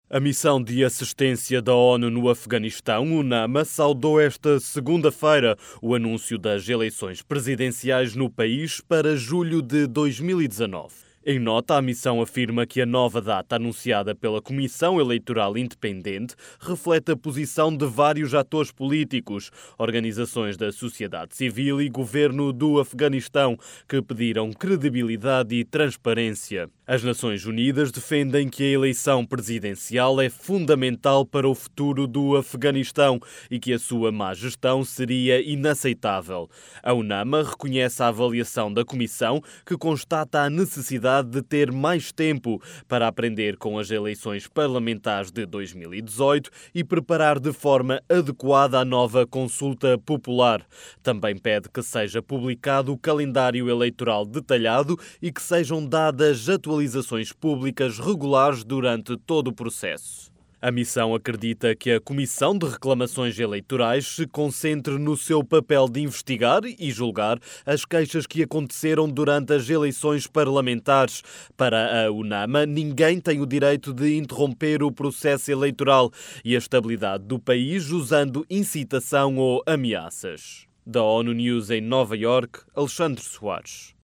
A missão de assistência da ONU no Afeganistão, UNAMA, saudou esta segunda-feira o anúncio das eleições presidenciais no país para julho de 2019. Em nota, a missão afirma que a nova data anunciada pela Comissão Eleitoral Independente reflete a posição de vários atores políticos, organizações da sociedade civil e governo do Afeganistão, que pediram credibilidade e transparência. As Nações Unidas defendem que a eleição presidencial é fundamental para o futuro do Afeganistão e que a sua má gestão seria inaceitável. A UNAMA reconhece a avaliação da Comissão, que constata a necessidade de ter mais tempo para aprender com as eleições parlamentares de 2018 e preparar de forma adequada a nova consulta popular. Também pede que seja publicado o calendário eleitoral detalhado e que sejam dadas atualizações públicas regulares durante todo o processo. A missão acredita que a Comissão de Reclamações Eleitorais se concentre no seu papel de investigar e julgar as queixas que aconteceram durante as eleições parlamentares. Para a UNAMA, ninguém tem o direito de interromper o processo eleitoral e a estabilidade do país usando incitação ou ameaças. Da ONU News em Nova Iorque, Alexandre Soares.